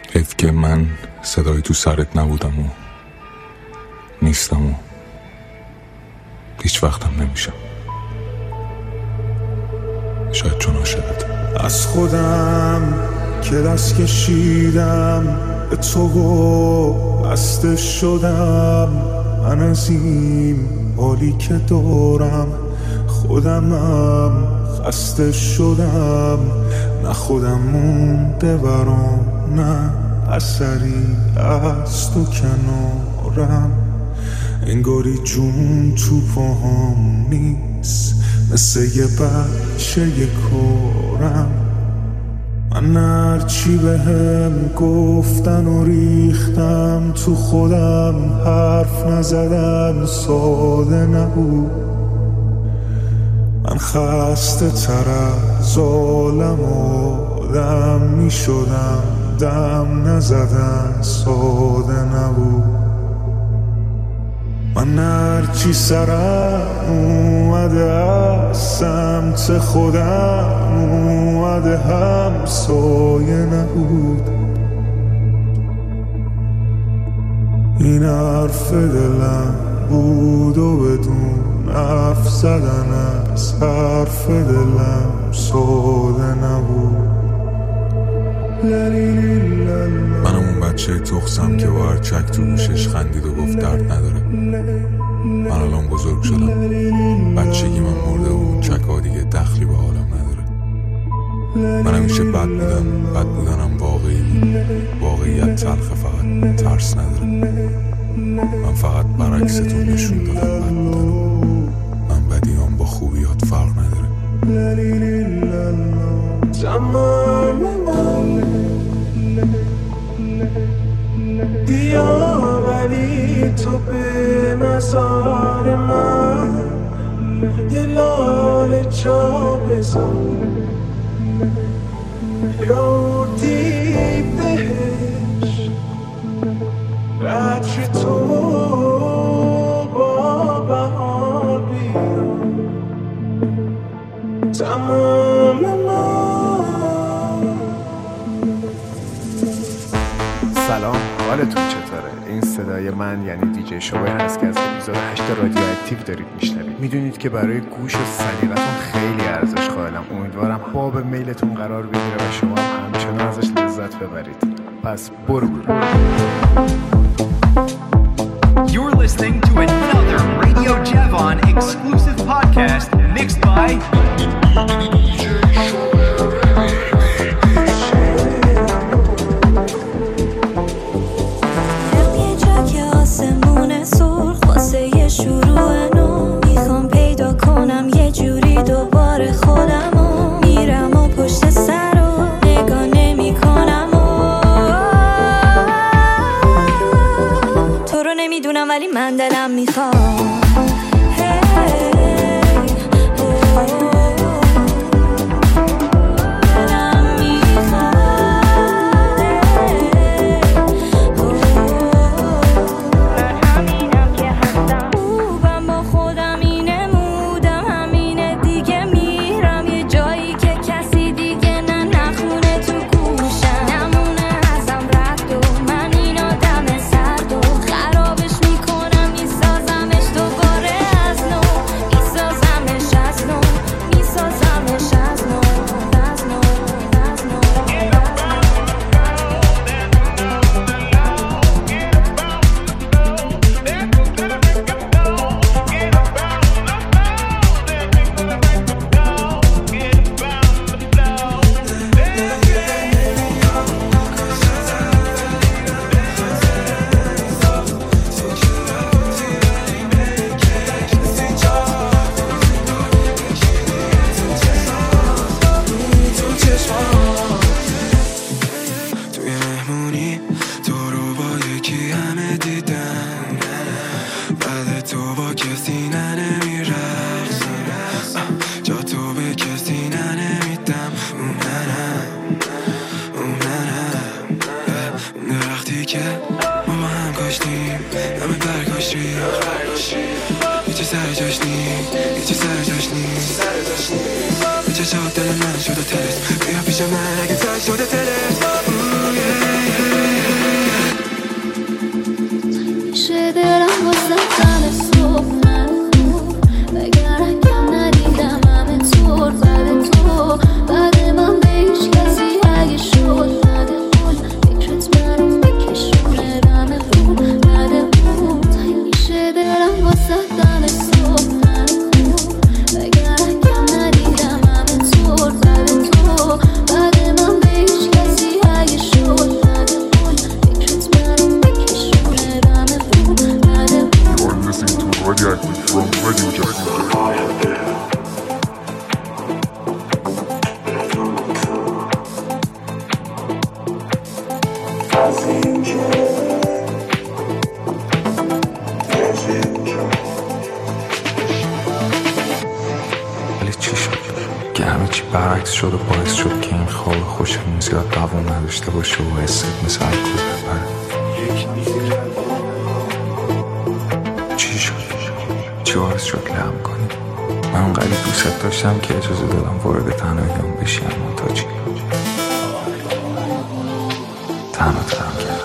حیف که من صدای تو سرت نبودم و نیستم و هیچ وقتم نمیشم. شاید چون عاشقتم. از خودم که دست کشیدم به تو و بسته شدم، من از این حالی که دارم خودمم خسته شدم. نه خودم مونده برام، نه اثری از تو کنارم. انگاری جون تو پاهام نیست، مثل یه بچه یه کارم. من هرچی بهم گفتن و ریختم تو خودم، حرف نزدن ساده نبود. من خسته تر از عالم آدم می شدم، دم نزدن ساده نبود. من هرچی سرم اومده از سمت خودم اومده، همسایه نبود. این حرف دلم بود و بدون حرف زدن از حرف دلم ساده نبود. منم اون بچه تخصم که با هر چک تو گوشش خندید و گفت درد نداره. من الان بزرگ شدم، بچگی من مرده و اون چک ها دیگه دخلی به حالم نداره. من همیشه بد بودنم واقعی بود. واقعیت تلخه، فقط ترس نداره. من فقط برعکستون نشون دادم بد بودنم. من بدیام با خوبیات فرق نداره. بیا ولی تو به مزار من یه لاله جا بزن، یادی بهش رجی تو با بهار بیا. تمام سلام، حالتون چطوره؟ این صدای من یعنی دیجی شوبر هست که از اپیزود 8 رادیو اکتیو دارید میشنوید. میدونید که برای گوش و سلیقتون خیلی ارزش قائلم. امیدوارم باب میلتون قرار بگیره و شما همچنان ازش لذت ببرید. پس برو. You're listening to another Radio Javon exclusive podcast mixed by DJ شروع نو میخوام پیدا کنم یه جوری دوباره خودمو. میرم و پشت سر و نگاه نمی کنم تو رو نمیدونم ولی من دلم میخوام. چه شد دل من شد و تلت بیا پیش من اگه تر شده دلت ولی چی شد که همه چی برعکس شد و باعث شد که این خواب خوشمون زیاد دوام نداشته باشه و حست مثل الکل بپره. چی شد؟ چی باعث شد لهم کنی؟ من اونقدر دوست داشتم که اجازه دادم وارد تنهاییام بشی، اما تا چی؟ تنها ترم کردم.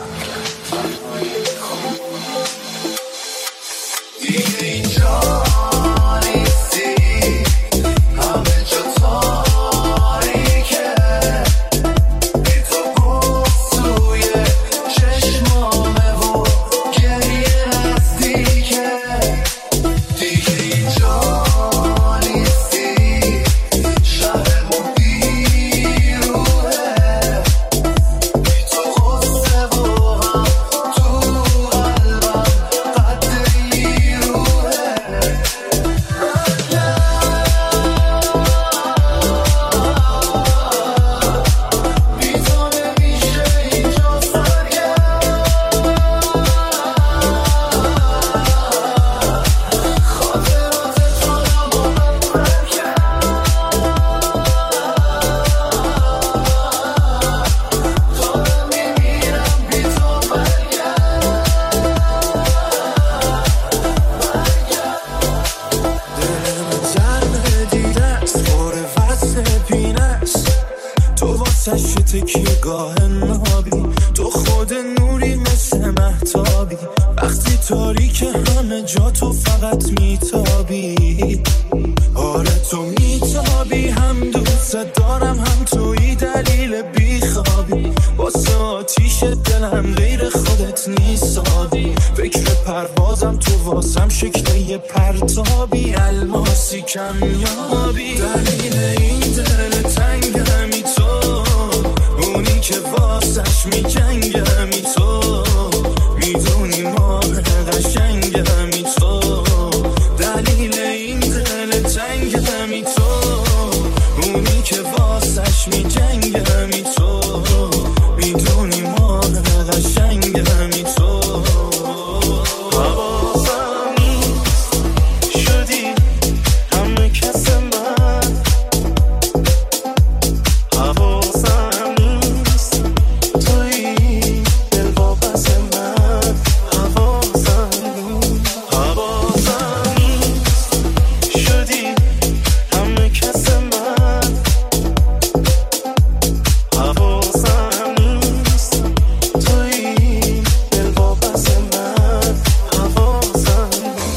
تکیه‌گاه نابی تو خود نوری مثل مهتابی، وقتی تاریک همه جا تو فقط میتابی. آره تو میتابی، هم دوست دارم هم توی دلیل بیخوابی. واسه آتیش دلم غیر خودت نیستابی. فکر پروازم تو واسم شکل پرتابی، الماسی کمیابی. دلیل این دل تنگمی تو، اونی که واسش میجنگمی تو. میدونی ماه قشنگمی تو، دلیل این دل تنگمی تو. اونی که واسش میجنگمی تو، میدونی ماه قشنگمی تو. حواسم نیست شدی همه کس من، حواسم نیست توی دل واپس من. حواسم نیست شدی همه کس من، حواسم نیست توی دل واپس من. حواسم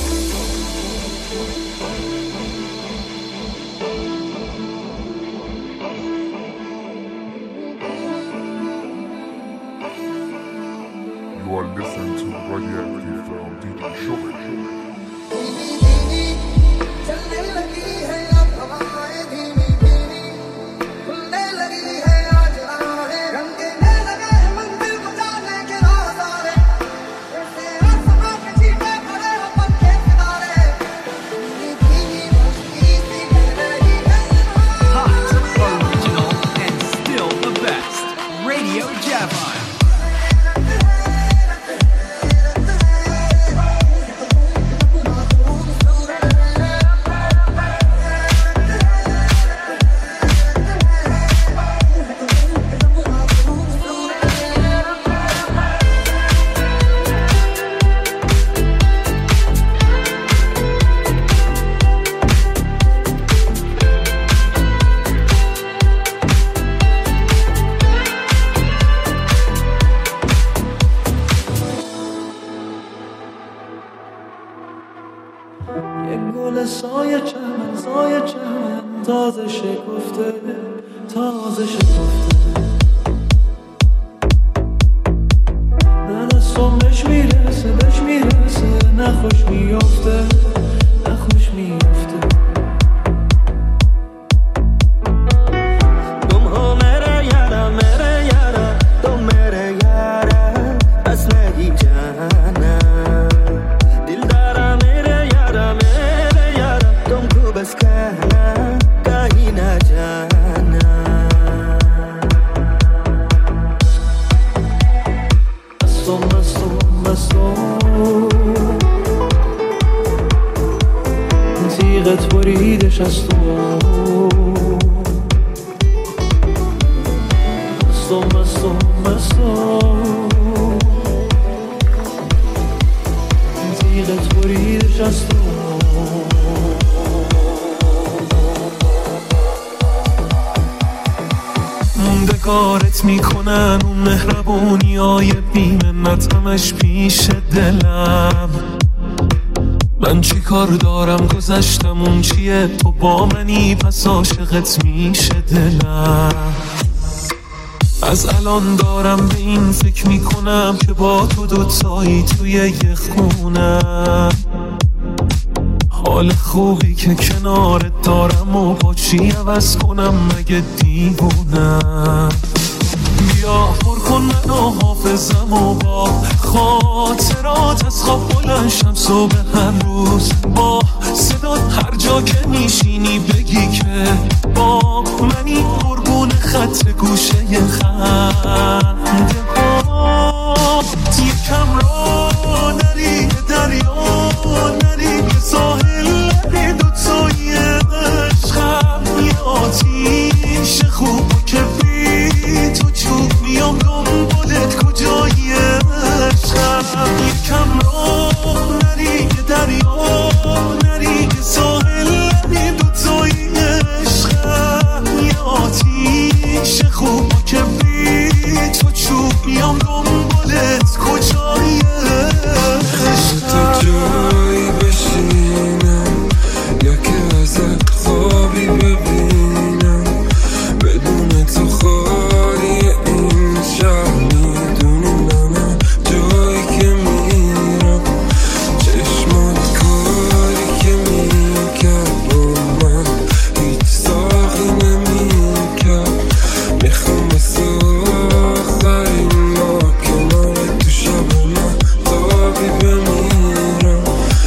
You are listening to Radioactive from DJ Shobe. चलने लगी है अब हवाएं धीमी धीमी, खुलने लगी है आज राहें, रंगने लगे हैं मंदिर को जाने के रास्ते। ऐसे आसमां के छींटे पड़े हो पत्ते सितारे, धीमी धीमी मस्ती सी बह रही है। Hot, original, and still the best. Radio Javon. یک گل سایه چمن تازه شکفته، تازه شکفته. نه دستم بهش میرسه، نه خوش میافته، نه خوش میافته. तुम हो मेरे यारा तुम मेरे यारा, बस नहीं जाना दिलदारा मेरे यारा तुमको बस कहना कहीं ना जाना। بریدش از تو مستم تیغت بریدش از تو موندگارت میکنن اون مهربونیای بی‌منت همش پیش دلم من چی کار دارم گذشتم اون چیه تو با منی پس عاشقت میشه دلم از الان دارم به این فکر میکنم که با تو دوتایی توی یه خونم حال خوبی که کنارت دارم و با چی عوض کنم مگه دیوونم بیا پر کن منو حافظم و با خاطرات از خواب بلند شم صبح هر روز با صدات هر جا که میشینی بگی که با منی قربون خط گوشه خنده هات یکم را نری دریا نری به ساحل نری دوتایی عشقم یه آتیش خوب که بی تو چوب میام دنبالت کجایی عشقم یکم را نری دریا نری به ساحل نری دوتایی عشقم یه آتیش خوب که بی تو چوب میام دنبالت کجایی تو جایی بشینم یا که ازت خوابی ببینم بدون تو خالی این شهر میدونی منم جایی که میرم چشمات کاری که میکرد با من هیچ ساقی نمیکرد میخوام مثل آخرین ما کنار تو شب من تابی بمیرم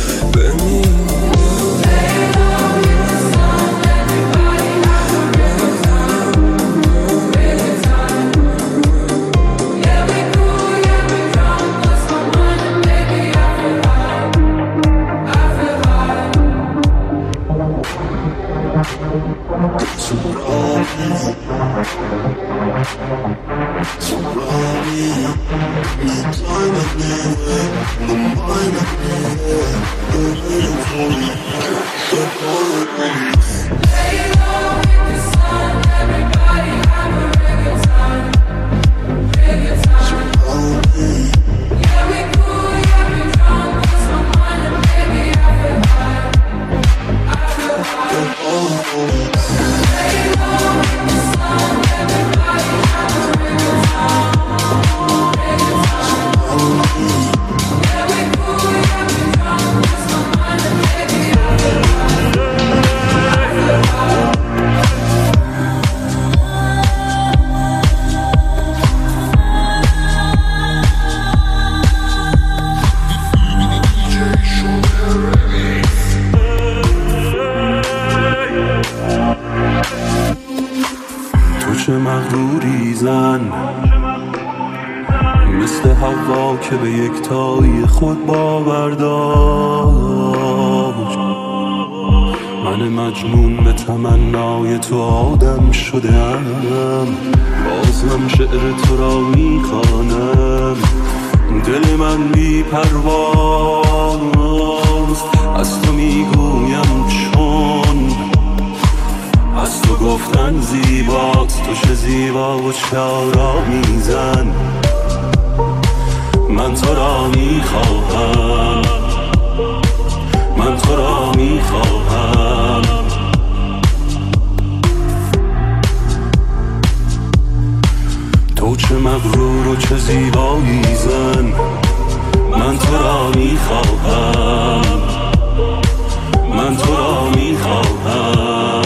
چه مغروری زن مثل هوا که به یکتایی خود باور داشت من مجنون به تمنای تو آدم شدم بازم شعر تو را میخوانم دل من بی پرواز از تو میگویم چون از تو گفتن زیباست تو چه زیبا و چه آرامیزن من تو را میخواهم من تو را میخواهم تو چه مغرور و چه زیبایی زن من تو را میخواهم من تو را میخواهم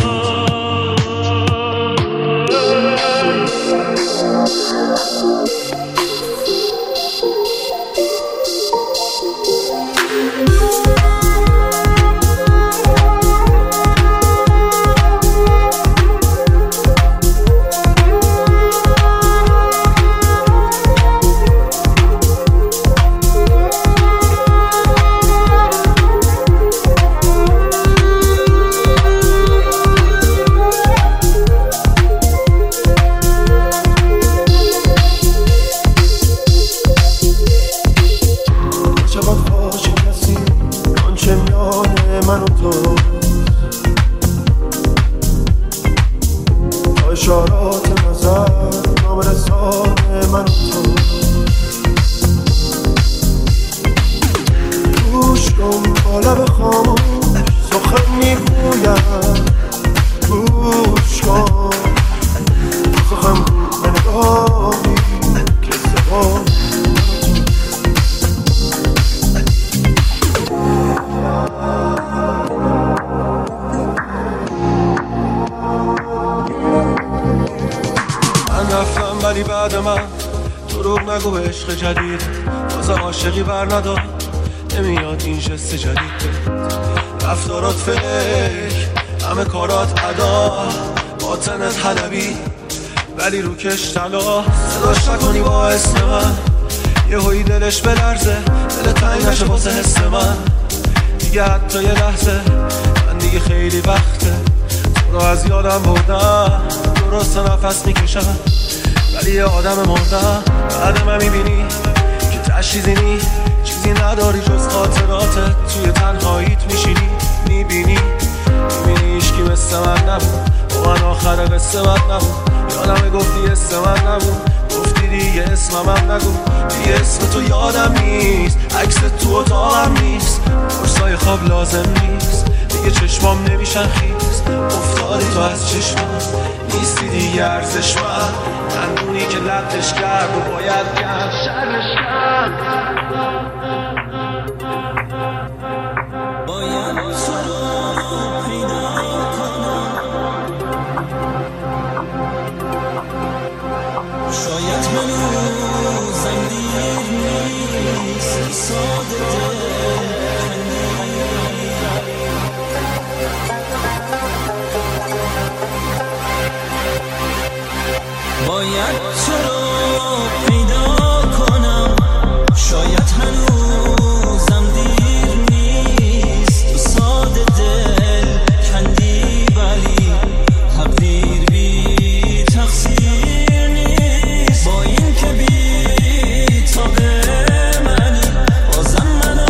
دروغ نگو به عشق جدید واسه عاشقی بر ندار نمیاد این جست جدید رفتارات فیک همه کارات ادا باطنت حلبی ولی رو کش طلا صداش نکنی با اسم من یه هایی دلش بلرزه دل تنگ نشه واسه حس من دیگه حتی یه لحظه من دیگه خیلی وقته تو رو از یادم بردم درست نفس میکشم ولی یه آدم مردم بعد من میبینی که تشریزی چیزی نداری جز خاطراتت توی تنهاییت میشینی میبینی هیچکی مثل من نبود با من آخر قصه بد نبود یادمه گفتی اسم من نبود گفتی دیگه اسمم هم نگو دیگه اسم تو یادم نیست عکس تو اتاقم نیست فرصای خواب لازم نیست دیگه چشمام نمیشن خیز افتادی تو از چشمم نیستی دیگه ارزش من تنونی که لبتش کرد و باید کرد شرش کرد باید تو رو پیدا کنم شاید هنوزم دیر نیست ساده باید تو رو پیدا کنم شاید هنوزم دیر نیست تو ساده دل کندی ولی تقدیر بی تقصیر نیست با این که بی تا به منی بازم منو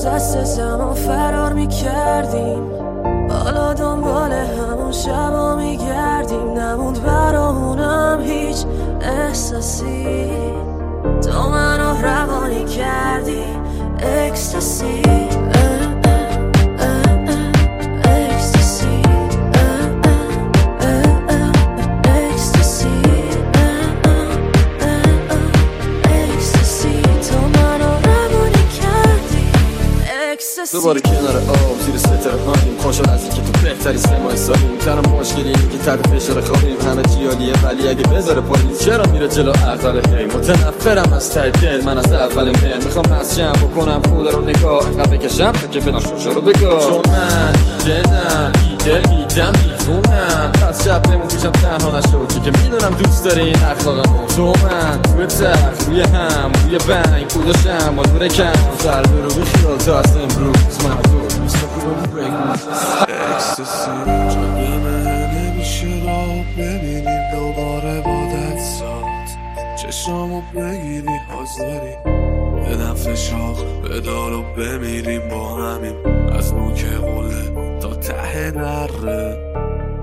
از دست زمان فرار میکردیم، حالا دنبال همون شبا میگردیم. نموند برامونم هیچ احساسی، تو منو روانی کردی اکستاسی. دوباره کنار آب زیر ستاره هاییم، خوشحال از اینکه تو بهتری سمای سالیم. تنها مشکلی اینه که تحت فشار خوابیم، همه جیالیه ولی اگه بذاره پلیس چرا میره جلو عقل هی. متنفرم از ته دل، من از اول مهر میخوام هستم بکنم خدا رو نگاه، اینقدر بکشم تا که بدم شوشا رو بگاه. چون من جنم ایده میدم میتونم، پس شب بمون پیشم تنها نشو که میدونم دوست داری این اخلاقمو. تو من توی تخت روی هم روی بنگ کوداشم با دور کم سر برو بخیال تا از امروز محضور میشه کنم بریک اکستاسی. جانمه نمیشه را ببینیم دوباره با دستات، چشمو بگیری حاضری بدم فشاق بدال و بمیریم با همین، از نوک قله تا ته نره.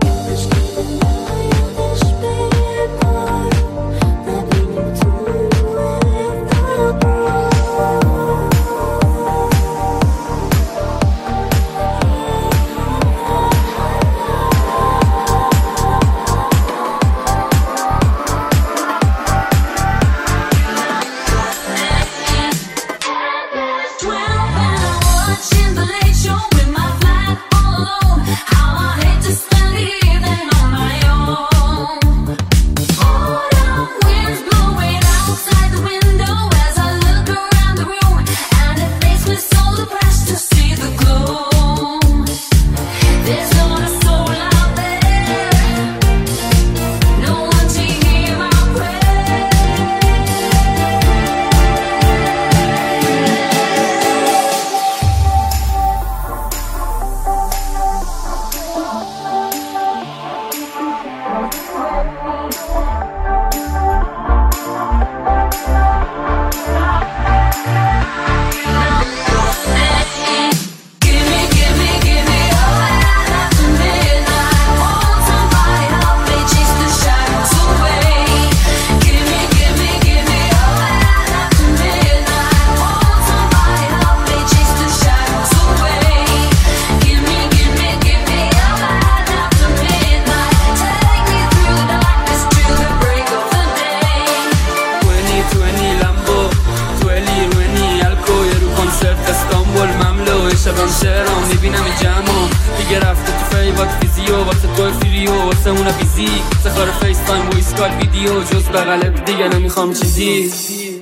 نمیخوام چیزی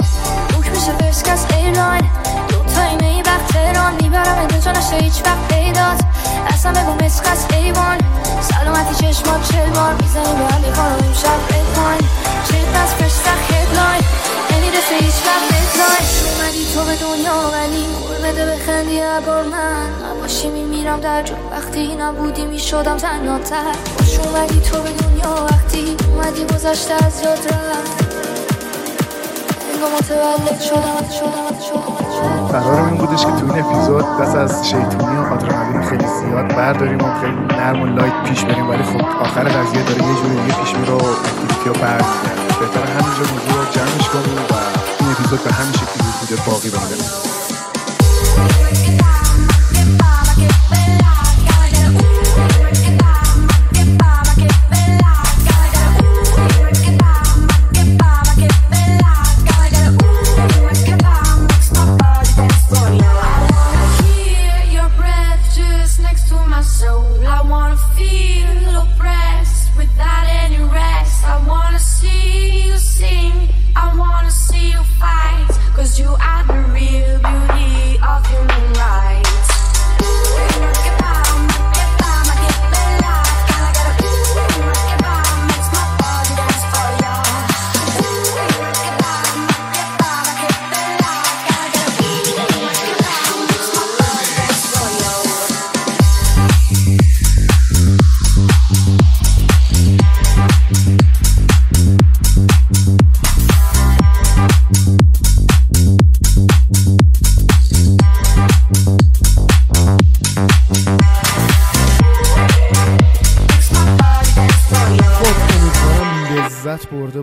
بوک میشه فرسکس ایرلاین، دو تایمه ای وقت تهران میبرم انتجا نشه هیچ وقت پیدات. اصلا بگو مسخص ایوان سلامتی چشمات 40 بار میزنی به علی خانم امشب ریدلاین. چیت از فرسکس هدلاین نمیرسه هیچ وقت ریدلاین. اومدی تو به دنیا ولی مور بده بخندی عبار من نباشی میمیرم در جون، وقتی نبودی میشدم تنهاتر. خوش اومدی تو به دنیا وقتی اومدی گذشته از یاد رفت. قرار این بودش که تو این اپیزود دست از شیطونی و آدرنالین خیلی زیاد برداریم و خیلی نرم و لایت پیش بریم، ولی خب آخر قضیه داره یه جوری دیگه پیش میره و اکتیویتی رو برمی‌گرده. بهتره همینجا موضوع رو جمعش کنیم و این اپیزود به همین شکلی بوده باقی بمونه. You are the real beauty of humanity.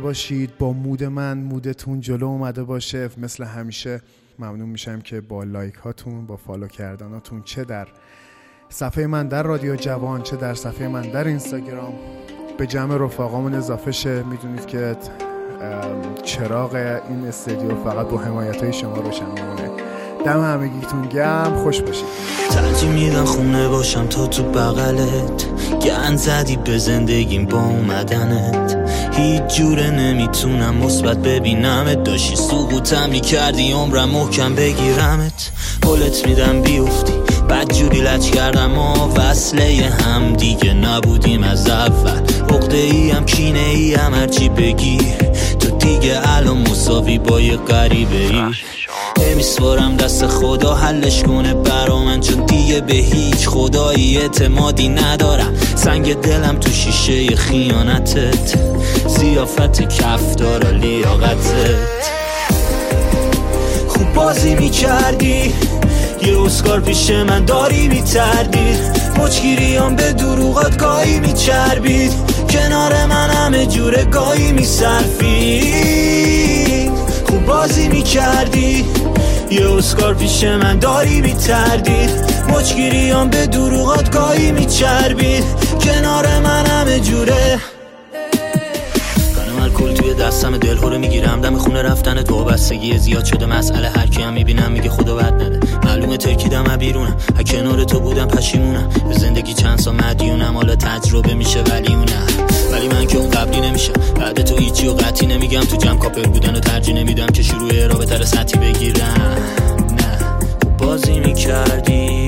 باشید، با مود من مودتون جلو اومده باشه. مثل همیشه ممنون میشم که با لایک هاتون، با فالو کردناتون، چه در صفحه من در رادیو جوان چه در صفحه من در اینستاگرام، به جمع رفقامون اضافه شه. میدونید که چراغ این استودیو فقط با حمایت‌های شما روشن میمونه. دم همگیتون گرم، خوش باشید. ترجیح میدم خونه باشم تا تو بغلت، گند زدی به زندگیم با اومدنت، هیچ جوره نمیتونم مثبت ببینمت، داشتی سقوطم میکردی عمرم محکم بگیرمت، قولت میدم بیفتی بد جوری لج کردم و وصله هم دیگه نبودیم از اول، عقده ای هم کینه ای هم هرچی بگی تو دیگه الان مساوی با یه غریبه ای، نمیسپارم دست خدا حلش کنه برا من، چون دیگه به هیچ خدایی اعتمادی ندارم، سنگ دلم تو شیشه خیانتت، زیافت کفتار و لیاقتت، خوب بازی میکردی یه اسکار پیش من داری میتردید، مچگیریام به دروغات گاهی میچربید، کنار من همه جوره گاهی میصرفید، خوب بازی میکردی یه اسکار پیش من داری میتردید، مچگیریام به دروغات گاهی میچربید، کنار من همه جوره الکل توی دستم دلهوره میگیرم، دم خونه رفتن تو وابستگی زیاد شده مسئله، هر کی هم میبینم میگه خدا بد نده، معلومه ترکیدم بیرونم، کنار تو بودم پشیمونم، به زندگی چند سال مدیونم، حالا تجربه میشه ولی اونم، ولی من که اون قبلی نمیشم، بعد تو هیچی و قطعی نمیگم، تو جمع کاپر بودن و ترجیح نمیدم که شروع رابطه رو سطحی بگیرم، نه بازی میکردی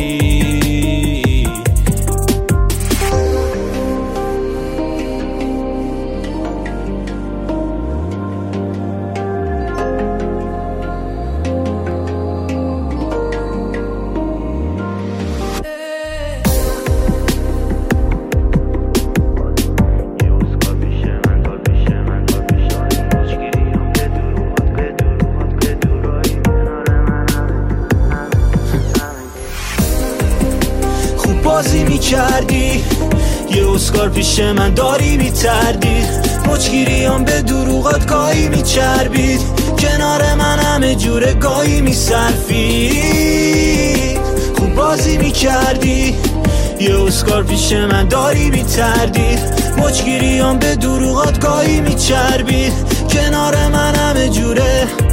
بازی میکردی یه اسکار پیش من داری میتردید، مچگیریام به دروغات گاهی میچربید، کنار من همه جوره گاهی میصرفید، خوب بازی میکردی یه اسکار پیش من داری میتردید، مچگیریام به دروغات گاهی میچربید، کنار من همه جوره